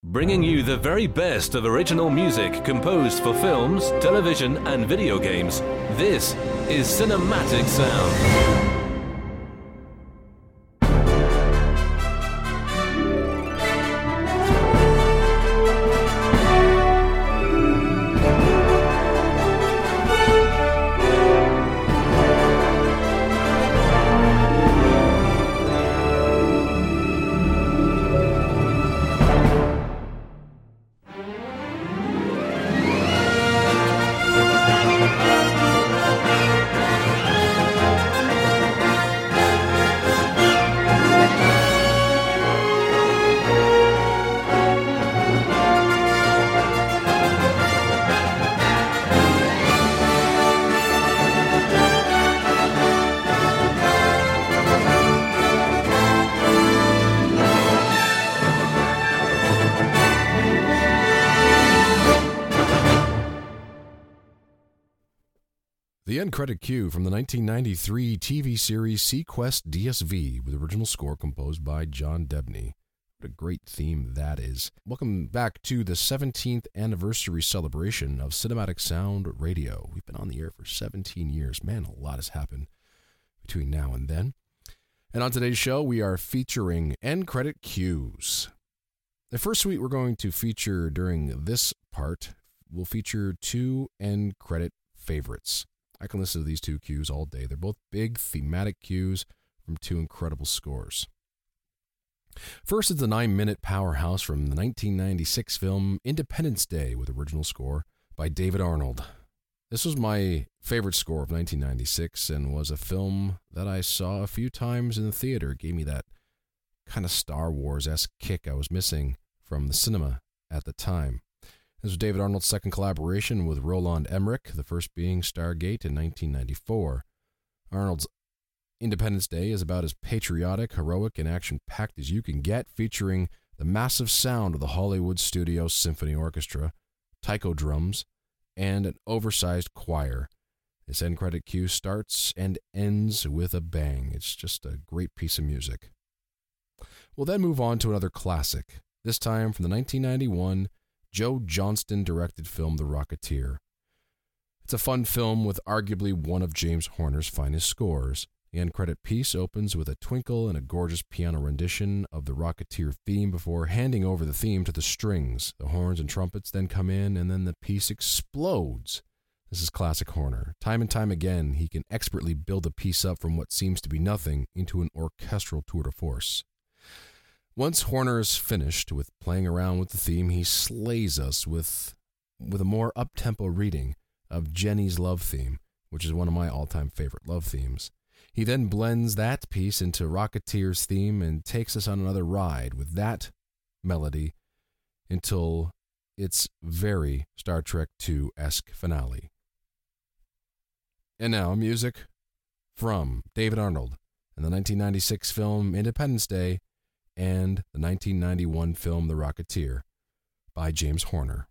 Bringing you the very best of original music composed for films, television, and video games. This is Cinematic Sound. The end credit cue from the 1993 TV series Sequest DSV with original score composed by John Debney. What a great theme that is. Welcome back to the 17th anniversary celebration of Cinematic Sound Radio. We've been on the air for 17 years. Man, a lot has happened between now and then. And on today's show, we are featuring end credit cues. The first suite we're going to feature during this part will feature two end credit favorites. I can listen to these two cues all day. They're both big thematic cues from two incredible scores. First is the 9-minute powerhouse from the 1996 film Independence Day with original score by David Arnold. This was my favorite score of 1996 and was a film that I saw a few times in the theater. It gave me that kind of Star Wars-esque kick I was missing from the cinema at the time. This was David Arnold's second collaboration with Roland Emmerich, the first being Stargate in 1994. Arnold's Independence Day is about as patriotic, heroic, and action-packed as you can get, featuring the massive sound of the Hollywood Studio Symphony Orchestra, taiko drums, and an oversized choir. This end credit cue starts and ends with a bang. It's just a great piece of music. We'll then move on to another classic, this time from the 1991 Joe Johnston-directed film The Rocketeer. It's a fun film with arguably one of James Horner's finest scores. The end credit piece opens with a twinkle and a gorgeous piano rendition of the Rocketeer theme before handing over the theme to the strings. The horns and trumpets then come in, and then the piece explodes. This is classic Horner. Time and time again, he can expertly build a piece up from what seems to be nothing into an orchestral tour de force. Once Horner is finished with playing around with the theme, he slays us with a more up-tempo reading of Jenny's love theme, which is one of my all-time favorite love themes. He then blends that piece into Rocketeer's theme and takes us on another ride with that melody until its very Star Trek II-esque finale. And now, music from David Arnold and the 1996 film Independence Day and the 1991 film The Rocketeer by James Horner.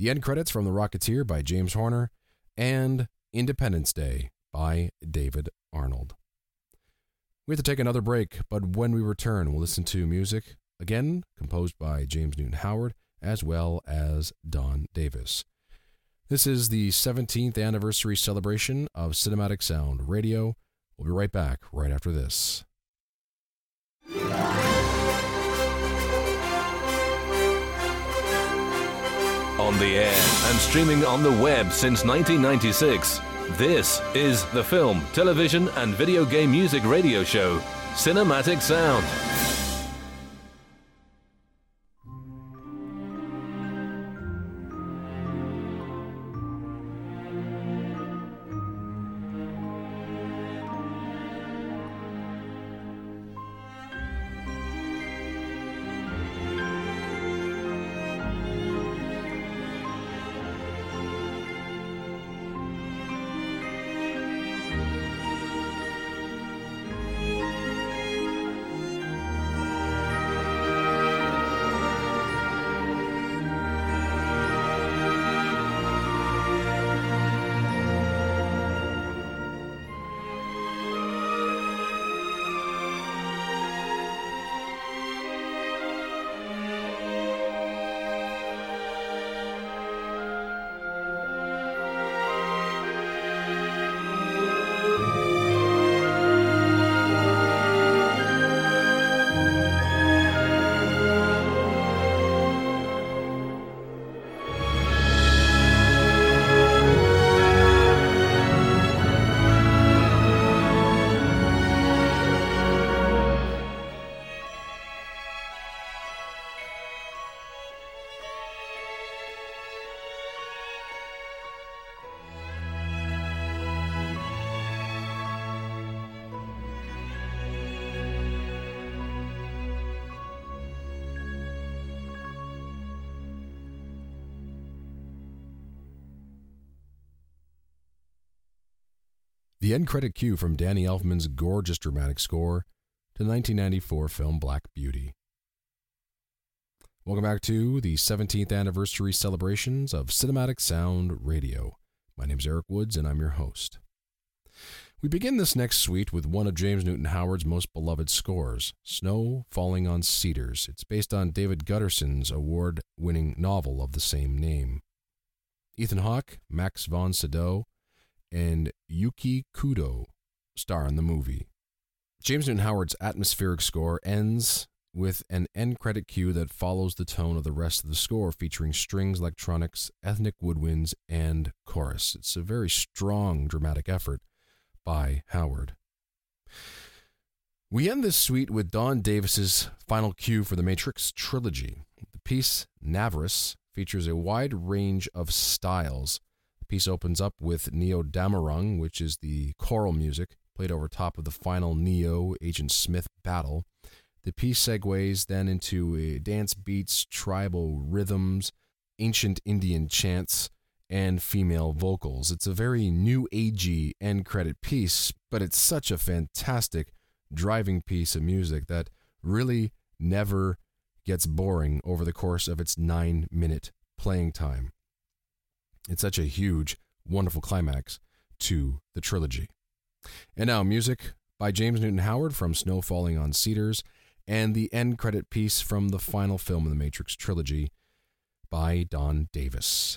The end credits from The Rocketeer by James Horner, and Independence Day by David Arnold. We have to take another break, but when we return, we'll listen to music, again, composed by James Newton Howard, as well as Don Davis. This is the 17th anniversary celebration of Cinematic Sound Radio. We'll be right back right after this. On the air and streaming on the web since 1996, this is the film, television, and video game music radio show, Cinematic Sound. The end credit cue from Danny Elfman's gorgeous dramatic score to the 1994 film Black Beauty. Welcome back to the 17th anniversary celebrations of Cinematic Sound Radio. My name is Eric Woods, and I'm your host. We begin this next suite with one of James Newton Howard's most beloved scores, Snow Falling on Cedars. It's based on David Gutterson's award-winning novel of the same name. Ethan Hawke, Max von Sydow, and Yuki Kudo star in the movie. James Newton Howard's atmospheric score ends with an end credit cue that follows the tone of the rest of the score, featuring strings, electronics, ethnic woodwinds, and chorus. It's a very strong dramatic effort by Howard. We end this suite with Don Davis's final cue for the Matrix trilogy. The piece Navarus features a wide range of styles. The piece opens up with Neo Damarung, which is the choral music played over top of the final Neo Agent Smith battle. The piece segues then into dance beats, tribal rhythms, ancient Indian chants, and female vocals. It's a very new agey end credit piece, but it's such a fantastic driving piece of music that really never gets boring over the course of its 9-minute playing time. It's such a huge, wonderful climax to the trilogy. And now music by James Newton Howard from Snow Falling on Cedars, and the end credit piece from the final film in the Matrix trilogy by Don Davis.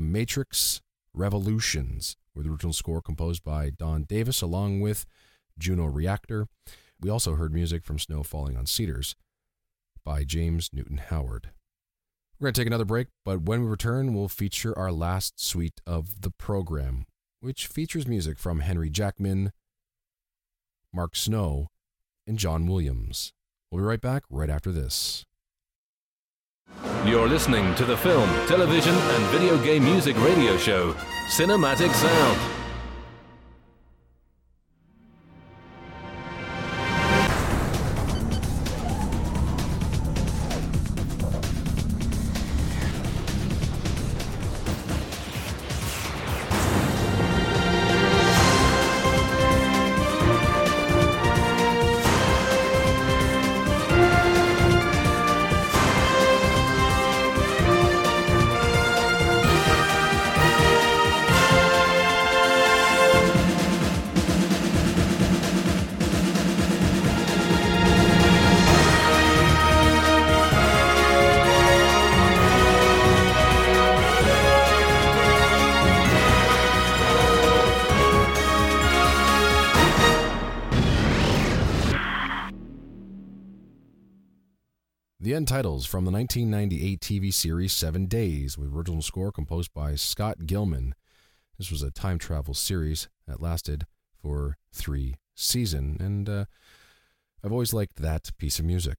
Matrix Revolutions, with the original score composed by Don Davis along with Juno Reactor. We also heard music from Snow Falling on Cedars by James Newton Howard. We're going to take another break, but when we return, we'll feature our last suite of the program, which features music from Henry Jackman, Mark Snow, and John Williams. We'll be right back right after this. You're listening to the film, television, and video game music radio show, Cinematic Sound. The end titles from the 1998 TV series 7 Days, with original score composed by Scott Gilman. This was a time travel series that lasted for 3 seasons, and I've always liked that piece of music.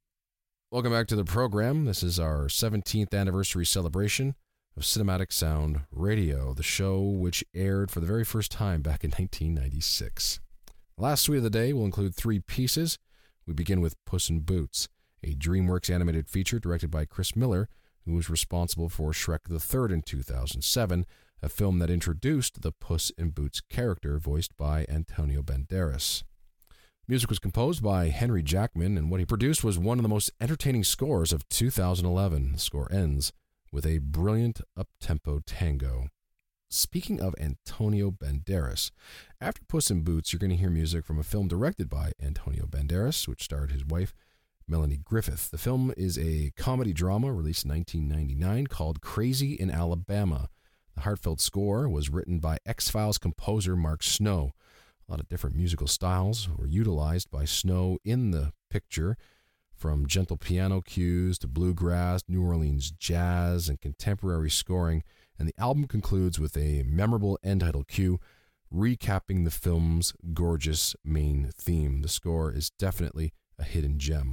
Welcome back to the program. This is our 17th anniversary celebration of Cinematic Sound Radio, the show which aired for the very first time back in 1996. The last suite of the day will include 3 pieces. We begin with Puss in Boots, a DreamWorks animated feature directed by Chris Miller, who was responsible for Shrek the Third in 2007, a film that introduced the Puss in Boots character voiced by Antonio Banderas. Music was composed by Henry Jackman, and what he produced was one of the most entertaining scores of 2011. The score ends with a brilliant up-tempo tango. Speaking of Antonio Banderas, after Puss in Boots, you're going to hear music from a film directed by Antonio Banderas, which starred his wife, Melanie Griffith. The film is a comedy drama released in 1999 called Crazy in Alabama. The heartfelt score was written by X-Files composer Mark Snow. A lot of different musical styles were utilized by Snow in the picture, from gentle piano cues to bluegrass, New Orleans jazz, and contemporary scoring, and the album concludes with a memorable end title cue, recapping the film's gorgeous main theme. The score is definitely a hidden gem.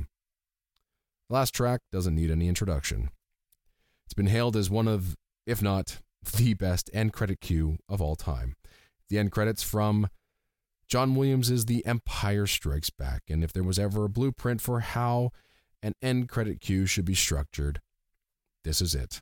The last track doesn't need any introduction. It's been hailed as one of, if not the best end credit cue of all time. The end credits from John Williams' The Empire Strikes Back, and if there was ever a blueprint for how an end credit cue should be structured, this is it.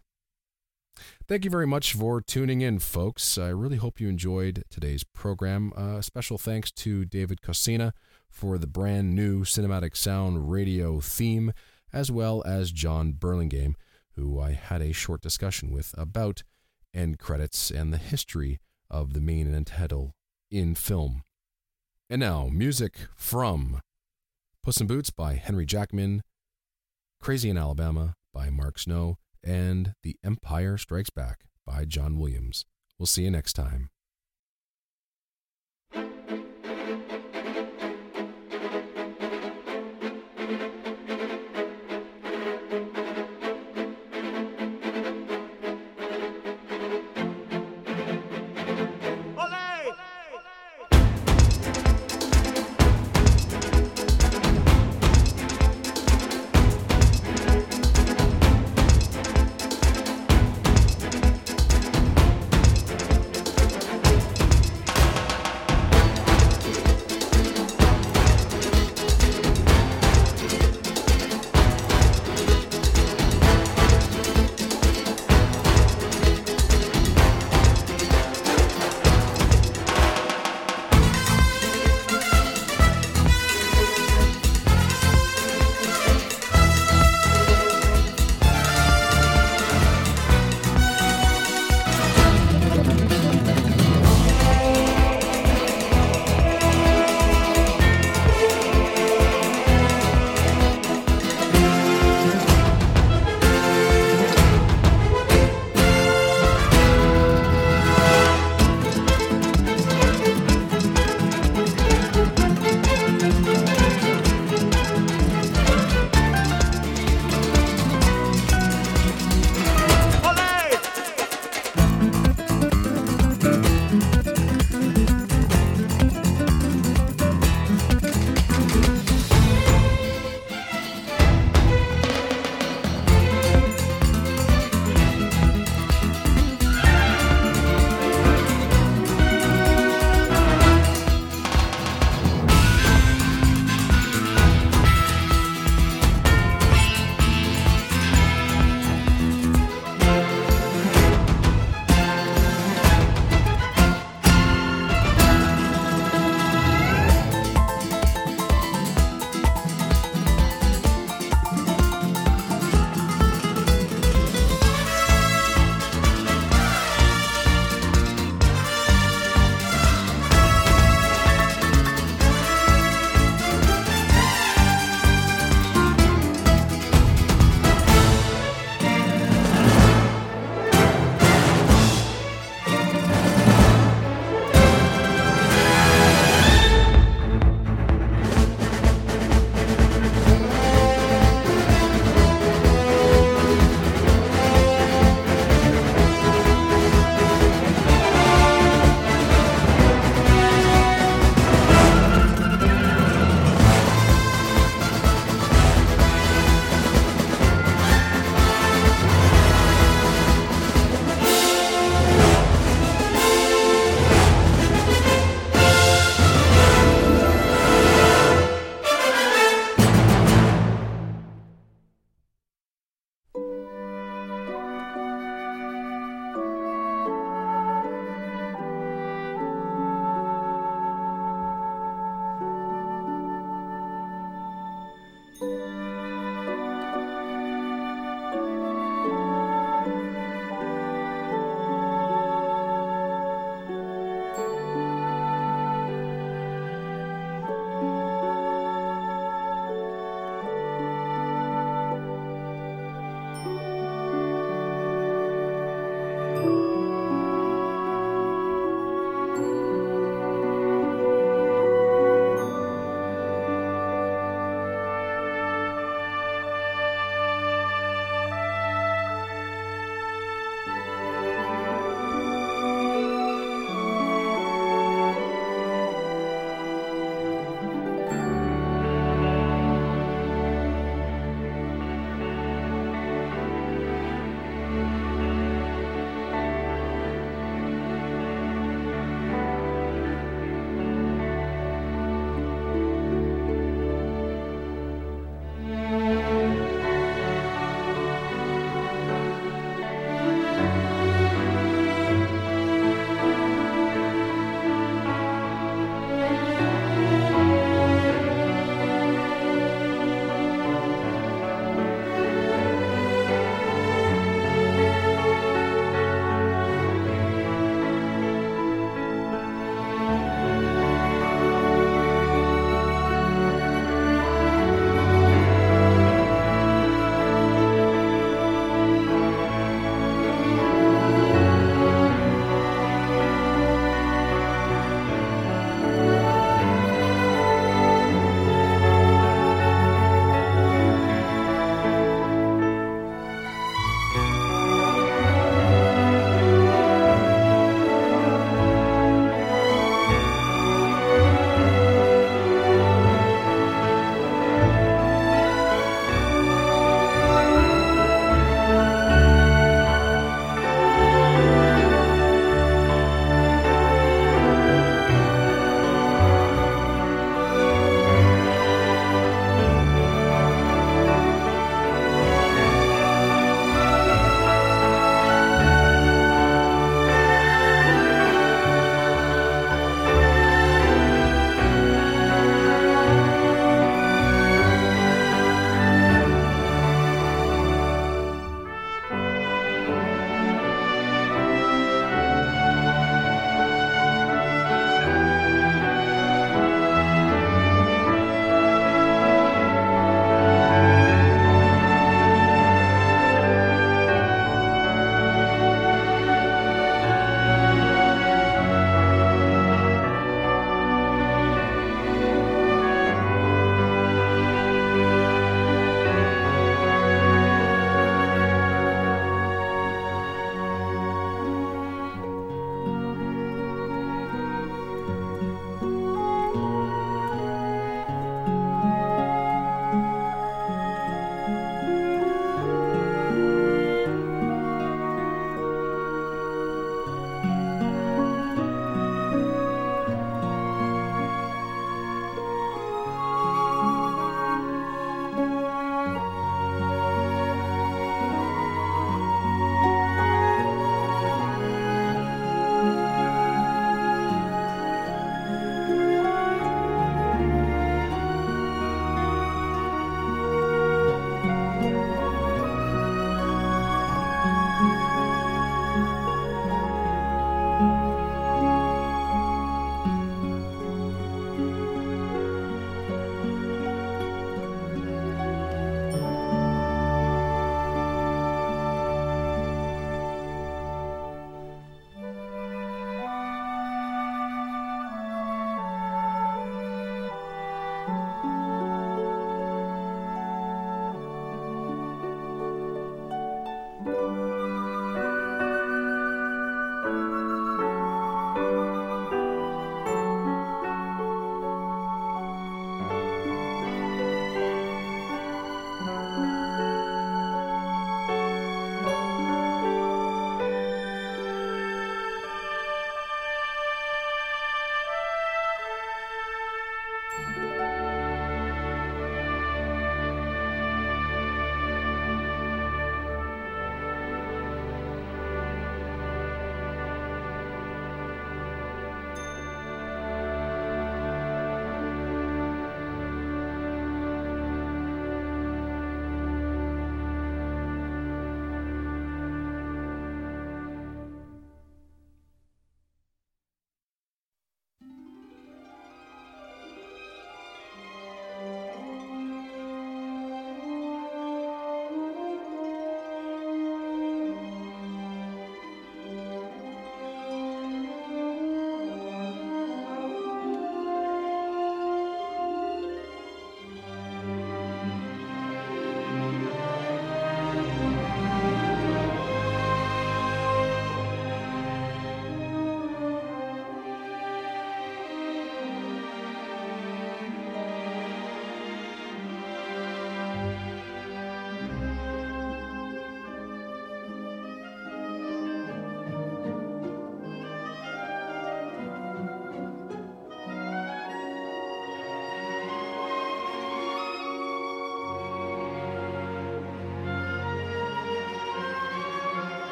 Thank you very much for tuning in, folks. I really hope you enjoyed today's program. Special thanks to David Cosina for the brand new Cinematic Sound Radio theme, as well as John Burlingame, who I had a short discussion with about end credits and the history of the main end title in film. And now, music from Puss in Boots by Henry Jackman, Crazy in Alabama by Mark Snow, and The Empire Strikes Back by John Williams. We'll see you next time.